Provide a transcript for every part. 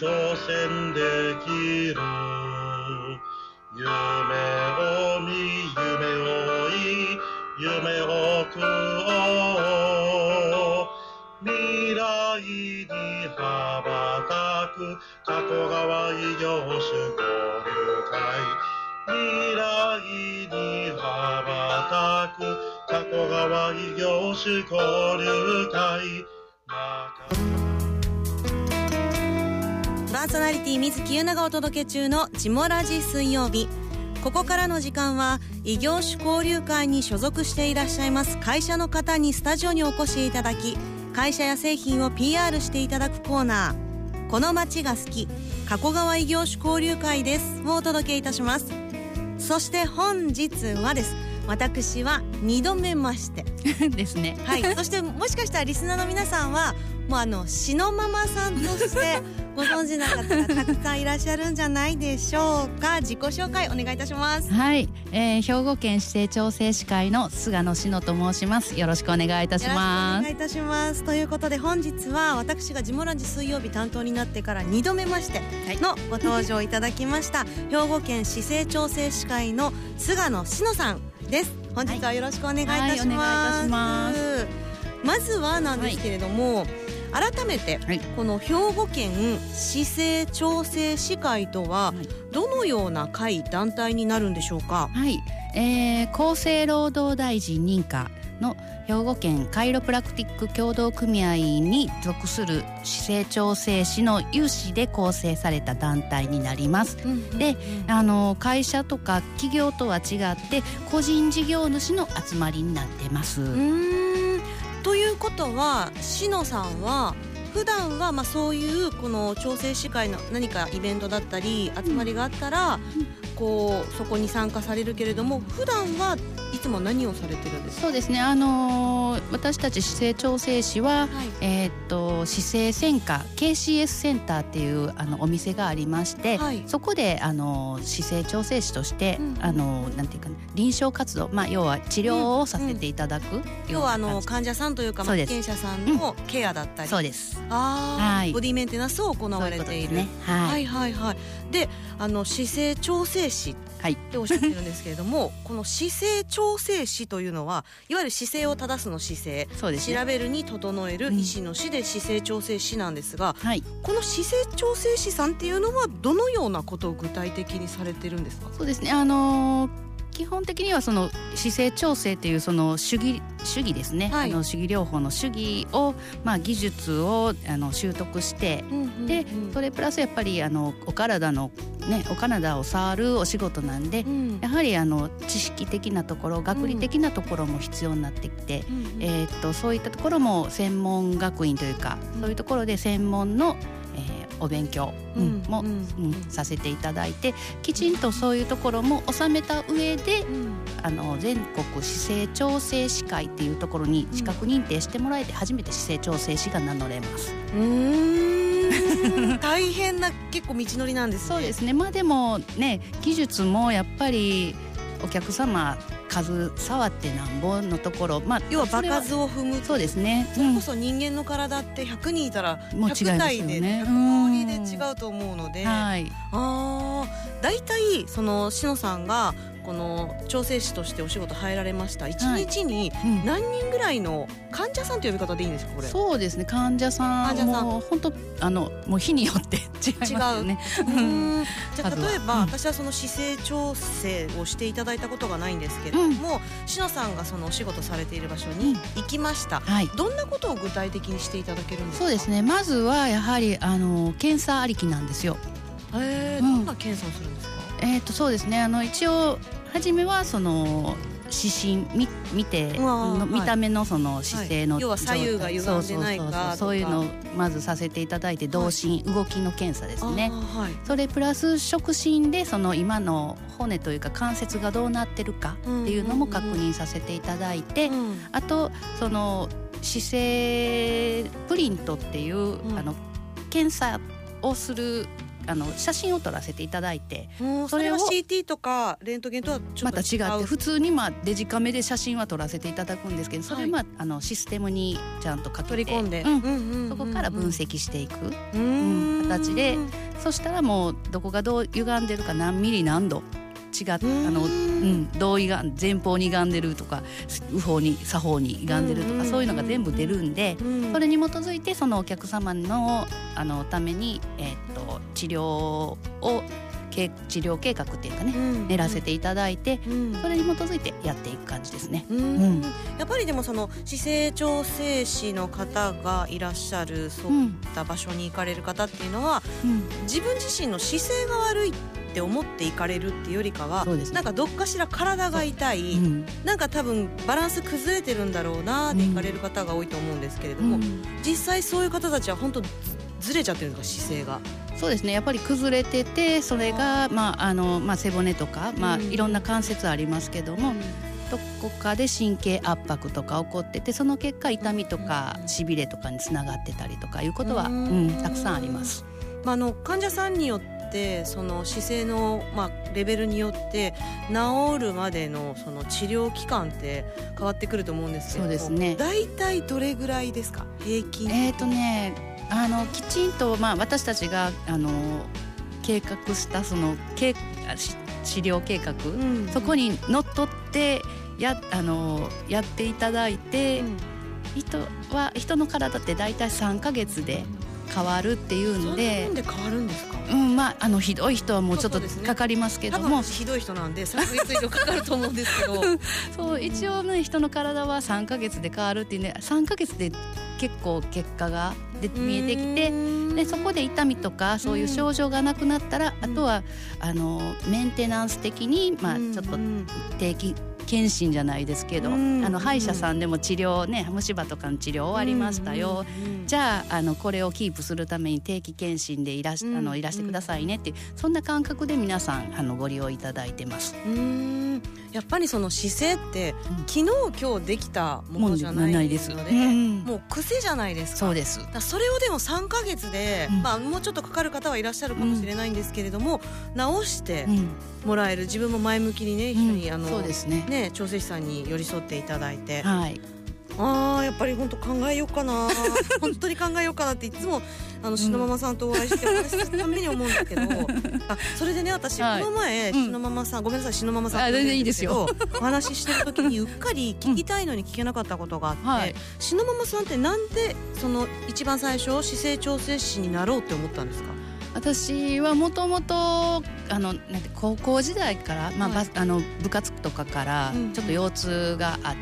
挑戦できる。夢を見、夢を追い、夢を食おう。未来に羽ばたく加古川異業種交流会。未来に羽ばたく加古川異業種交流会。 パーソナリティ水木優奈がお届け中のジモラジ水曜日。ここからの時間は異業種交流会に所属していらっしゃいます会社の方にスタジオにお越しいただき、会社や製品を PR していただくコーナー、この街が好き加古川異業種交流会ですをお届けいたします。そして本日はです、私は2度目ましてですね。 はい。そしてもしかしたらリスナーの皆さんはもうしのママさんとしてご存知な方がたくさんいらっしゃるんじゃないでしょうか。自己紹介お願いいたします。 はい、兵庫県市政調整士会の菅野志乃と申します。よろしくお願いいたします。 よろしくお願いいたします。ということで本日は私がジモラジ水曜日担当になってから2度目ましてのご登場いただきました、兵庫県市政調整士会の菅野志乃さんです。本日はよろしくお願いいたします。まずはなんですけれども、改めてこの兵庫県市政調整士会とはどのような会団体になるんでしょうか。 はい、厚生労働大臣認可の兵庫県カイロプラクティック協同組合に属する市政調整士の有志で構成された団体になります。で、会社とか企業とは違って個人事業主の集まりになってます。 ということは志乃さんは普段はそういうこの調整士会の何かイベントだったり集まりがあったら、こうそこに参加されるけれども、普段はいつも何をされてるんですか。 そうですね、私たち市政調整士は、市政専科 KCS センターっていうお店がありまして、そこで市政調整士として、なんていうかな、臨床活動、要は治療をさせていただく、 要は患者さんというか被験者さんのケアだったり、 そうです。 ボディメンテナンスを行われている。はいはいはい。で、市政調整士っておっしゃってるんですけれども、この市政調整士というのはいわゆる姿勢を正すの姿勢、そうですね、調べるに整える医師の師で市政調整士なんですが、この市政調整士さんっていうのはどのようなことを具体的にされてるんですか。 そうですね、基本的にはその姿勢調整というその主義ですね、主義療法の主義を、技術を習得して、でそれプラスやっぱりお体を触るお仕事なんで、やはり知識的なところ、学理的なところも必要になってきて、そういったところも専門学院というか、そういうところで専門のお勉強もさせていただいて、きちんとそういうところも収めた上で、全国市政調整士会っていうところに資格認定してもらえて初めて市政調整士が名乗れます。 大変な結構道のりなんですね。 そうですね。でもね、技術もやっぱりお客様数触ってなんぼのところ、 要は場数を踏む。 そうですね。 それこそ人間の体って100人いたら100体で100通りで違うと思うので、だいたいその志乃さんがこの調整士としてお仕事入られました1日に何人ぐらいの患者さんという呼び方でいいんですか、これ。 そうですね、患者さんも本当もう日によって違いますよね。 じゃあ例えば、私はその姿勢調整をしていただいたことがないんですけれども、志乃さんがそのお仕事されている場所に行きました、どんなことを具体的にしていただけるんですか。 そうですね、まずはやはり検査ありきなんですよ。 どんな検査をするんですか。 そうですね、一応初めはその指針見て見た目のその姿勢の、 要は左右が歪んでないかとか、 そういうのをまずさせていただいて、動針、動きの検査ですね。それプラス触診でその今の骨というか関節がどうなってるかっていうのも確認させていただいて、あとその姿勢プリントっていう、検査をする写真を撮らせていただいて、 それは CT とかレントゲンとはちょっと違う、 また違って普通にデジカメで写真は撮らせていただくんですけど、それシステムにちゃんとかけて取り込んで、 そこから分析していく形で、そしたらもうどこがどう歪んでるか、何ミリ何度違ってどう前方に歪んでるとか右方に左方に歪んでるとか、そういうのが全部出るんで、それに基づいてそのお客様のために、治療計画っていうかね、練らせていただいて、それに基づいてやっていく感じですね。 やっぱりでもその姿勢調整士の方がいらっしゃるそういった場所に行かれる方っていうのは、自分自身の姿勢が悪いって思って行かれるっていうよりかは、なんかどっかしら体が痛い、なんか多分バランス崩れてるんだろうなって行かれる方が多いと思うんですけれども、実際そういう方たちは本当ずれちゃってるんですか、姿勢が。 そうですね、やっぱり崩れてて、それが背骨とか、いろんな関節ありますけども、どこかで神経圧迫とか起こってて、その結果痛みとかしびれとかにつながってたりとかいうことはたくさんあります。 患者さんによってその姿勢の、レベルによって治るまでのその治療期間って変わってくると思うんですけども、そうですね、だいたいどれぐらいですか、平均？ きちんと、私たちが計画したその治療計画、そこにのっとってやっていただいて、人の体ってだいたい3ヶ月で変わるっていうんで。 そんなで変わるんですか？ ひどい人はもうちょっとかかりますけども、 多分ひどい人なんで3ヶ月以上かかると思うんですけどそう一応ね、人の体は3ヶ月で変わるっていうんで、3ヶ月で結構結果が見えてきて、でそこで痛みとかそういう症状がなくなったら、あとはメンテナンス的に、ちょっと定期検診じゃないですけど、歯医者さんでも治療ね、虫歯とかの治療終わりましたよ、じゃあこれをキープするために定期検診でいらしてくださいねっていう、そんな感覚で皆さんご利用いただいてます。 やっぱりその姿勢って昨日今日できたものじゃないですので、もう癖じゃないですか。 そうです。 それをでも3ヶ月で、もうちょっとかかる方はいらっしゃるかもしれないんですけれども、直してもらえる、自分も前向きにね、一緒にそうですね、 調整師さんに寄り添っていただいて、やっぱり本当考えようかな本当に考えようかなっていつも篠ママさんとお会いしてお話しするたびに思うんだけどそれでね、私この前篠ママさん、ごめんなさい、篠ママさん全然いいですよお話ししてる時にうっかり聞きたいのに聞けなかったことがあって、篠ママさんってなんでその一番最初姿勢調整師になろうって思ったんですか？ 私はもともと高校時代から、部活とかからちょっと腰痛があって、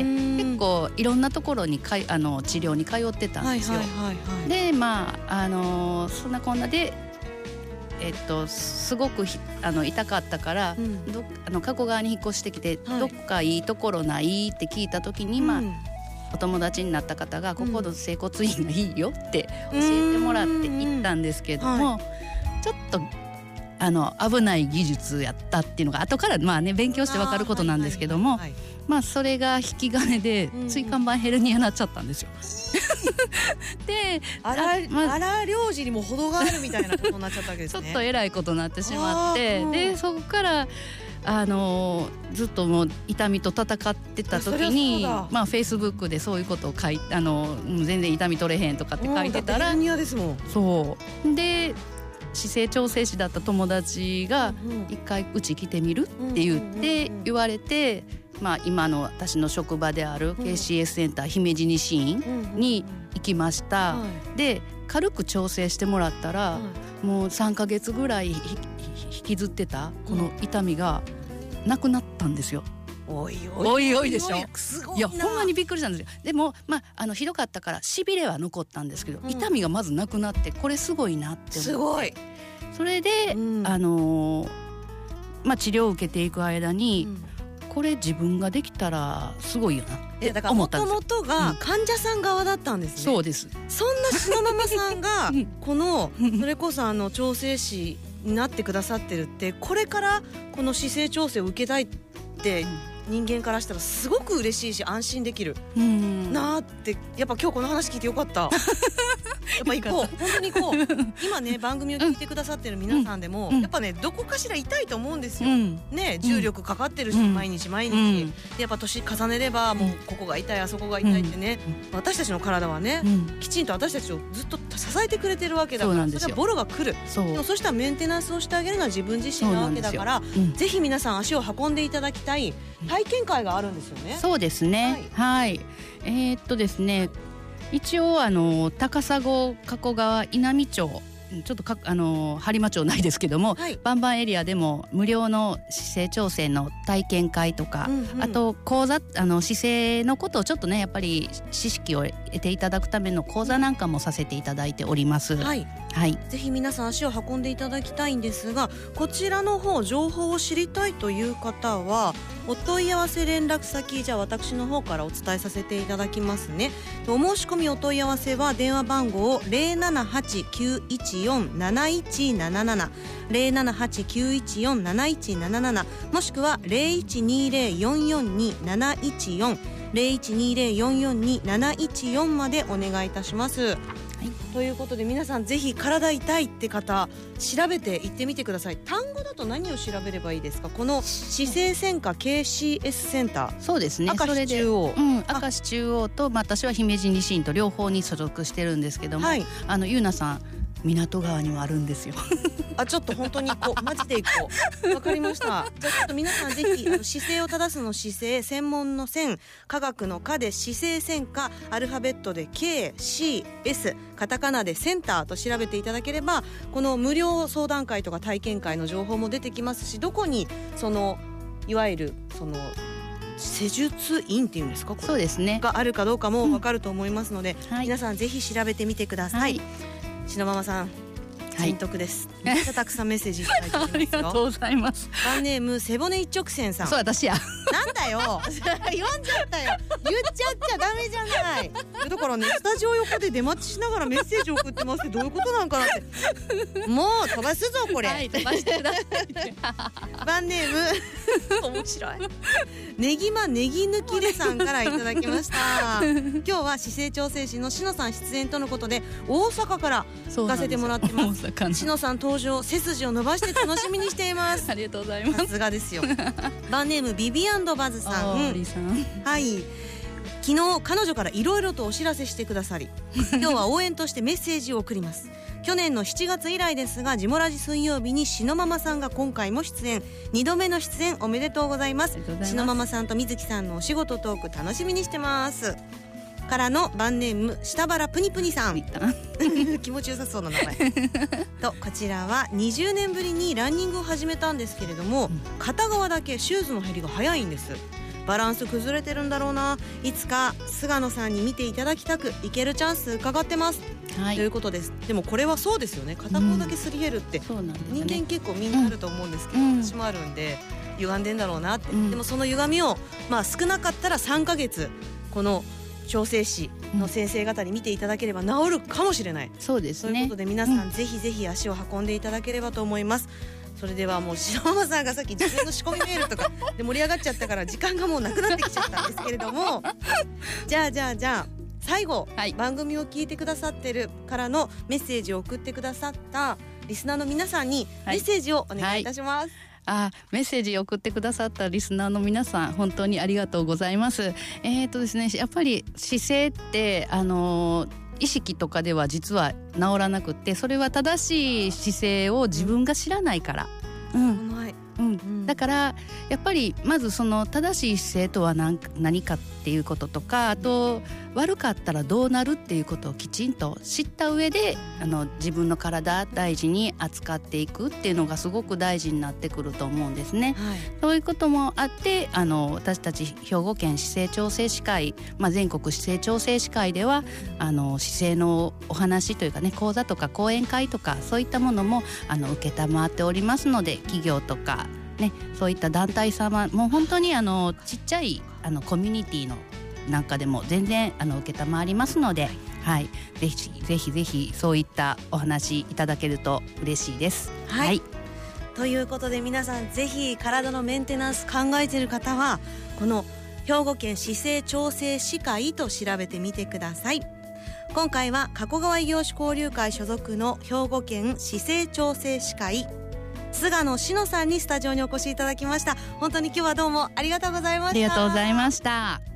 結構いろんなところに治療に通ってたんですよ。でそんなこんなで、すごく痛かったから、加古川に引っ越してきて、どっかいいところないって聞いた時に、お友達になった方がここの整骨院がいいよって教えてもらって行ったんですけども、ちょっと危ない技術やったっていうのが後から勉強して分かることなんですけども、それが引き金で椎間板ヘルニアになっちゃったんですよで荒療治にも程があるみたいなことになっちゃったわけですねちょっとえらいことになってしまって、でそこからずっともう痛みと戦ってた時にFacebook でそういうことを書いて、全然痛み取れへんとかって書いてたら、そうで姿勢調整士だった友達が一回うち来てみるって言われて、今の私の職場である KCS センター姫路西院に行きました。で軽く調整してもらったら、もう3ヶ月ぐらい引きずってたこの痛みがなくなったんですよ。おいおいでしょ。いやほんまにびっくりしたんですよ。でもひどかったからしびれは残ったんですけど、痛みがまずなくなって、これすごいなって思って、 すごい。 それで、治療を受けていく間に、これ自分ができたらすごいよなって思ったんですよ。 もともとが患者さん側だったんですね。 そうです。 そんな篠ママさんがこのそれこそ調整師になってくださってるって、これからこの姿勢調整を受けたいって人間からしたらすごく嬉しいし安心できるなーって、やっぱ今日この話聞いてよかったやっぱ行こう本当に行こう今ね番組を聞いてくださってる皆さんでも、やっぱねどこかしら痛いと思うんですよ、ね、重力かかってるし、毎日毎日、でやっぱ年重ねればもうここが痛いあそこが痛いってね、私たちの体はね、きちんと私たちをずっと支えてくれてるわけだから、それはボロが来る。でもそうしたらメンテナンスをしてあげるのは自分自身なわけだから、ぜひ皆さん足を運んでいただきたい体験会があるんですよね。 そうですね、はい、ですね、一応高砂加古川稲美町、ちょっと播磨町ないですけども、バンバンエリアでも無料の姿勢調整の体験会とか、あと講座、姿勢のことをちょっとねやっぱり知識を得ていただくための講座なんかもさせていただいております。ぜひ皆さん足を運んでいただきたいんですが、こちらの方情報を知りたいという方はお問い合わせ連絡先、じゃあ私の方からお伝えさせていただきますね。お申し込みお問い合わせは電話番号 078-914-7177 078-914-7177 もしくは 0120-442-714 0120-442-714 までお願いいたします。ということで皆さんぜひ体痛いって方調べていってみてください。単語だと何を調べればいいですか？この姿勢専科 KCS センター、そうですね、明石中央、明石中央と、私は姫路西院と両方に所属してるんですけども、ゆうなさん港川にもあるんですよちょっと本当に行こうマジで行こうわかりました。じゃあちょっと皆さんぜひ姿勢を正すの姿勢、専門の専、科学の科で姿勢専科、アルファベットで KCS、 カタカナでセンターと調べていただければこの無料相談会とか体験会の情報も出てきますし、どこにいわゆる施術院っていうんですか、そうですね、があるかどうかも分かると思いますので、皆さんぜひ調べてみてください。篠ママさん人徳です、めっちゃたくさんメッセージいただいてますよありがとうございます。バンネーム背骨一直線さん。そう私やなんだよ読んじゃったよ、言っちゃダメじゃない。だからねスタジオ横で出待ちしながらメッセージ送ってますってどういうことなんかなってもう飛ばすぞこれ、飛ばしてくださいバンネーム面白いねぎまねぎ抜きれさんからいただきました今日は姿勢調整士の篠さん出演とのことで大阪から行かせてもらってます。篠さん登場、背筋を伸ばして楽しみにしていますありがとうございます。さすがですよバンネームビビアンドバズさん、はい、昨日彼女からいろいろとお知らせしてくださり今日は応援としてメッセージを送ります去年の7月以来ですがジモラジ水曜日に篠ママさんが今回も出演、2度目の出演おめでとうございます。篠ママさんと水木さんのお仕事トーク楽しみにしてますからのバンネーム下原プニプニさん気持ちよさそうな名前と、こちらは20年ぶりにランニングを始めたんですけれども、片側だけシューズの減りが早いんです。バランス崩れてるんだろうな、いつか菅野さんに見ていただきたくいけるチャンス伺ってます、ということです。でもこれはそうですよね、片方だけすり減るって、人間結構みんなあると思うんですけど、私もあるんで歪んでんだろうなって、でもその歪みを少なかったら3ヶ月この調整士の先生方に見ていただければ治るかもしれない、そうですね。ということで皆さんぜひぜひ足を運んでいただければと思います。それではもう篠ママさんがさっき自分の仕込みメールとかで盛り上がっちゃったから時間がもうなくなってきちゃったんですけれどもじゃあ最後、番組を聞いてくださってるからのメッセージを送ってくださったリスナーの皆さんにメッセージをお願いいたします。メッセージを送ってくださったリスナーの皆さん本当にありがとうございます。ですね、やっぱり姿勢って意識とかでは実は治らなくって、それは正しい姿勢を自分が知らないから、だからやっぱりまずその正しい姿勢とは何かっていうこととか、あと悪かったらどうなるっていうことをきちんと知った上で自分の体大事に扱っていくっていうのがすごく大事になってくると思うんですね、そういうこともあって私たち兵庫県姿勢調整士会、全国姿勢調整士会では姿勢のお話というかね、講座とか講演会とかそういったものも承っておりますので、企業とかね、そういった団体様もう本当にちっちゃいコミュニティのなんかでも全然承りますので、ぜひそういったお話いただけると嬉しいです。ということで皆さんぜひ体のメンテナンス考えている方はこの兵庫県姿勢調整歯科医と調べてみてください。今回は加古川異業種交流会所属の兵庫県姿勢調整歯科医菅野志乃さんにスタジオにお越しいただきました。本当に今日はどうもありがとうございました。 ありがとうございました。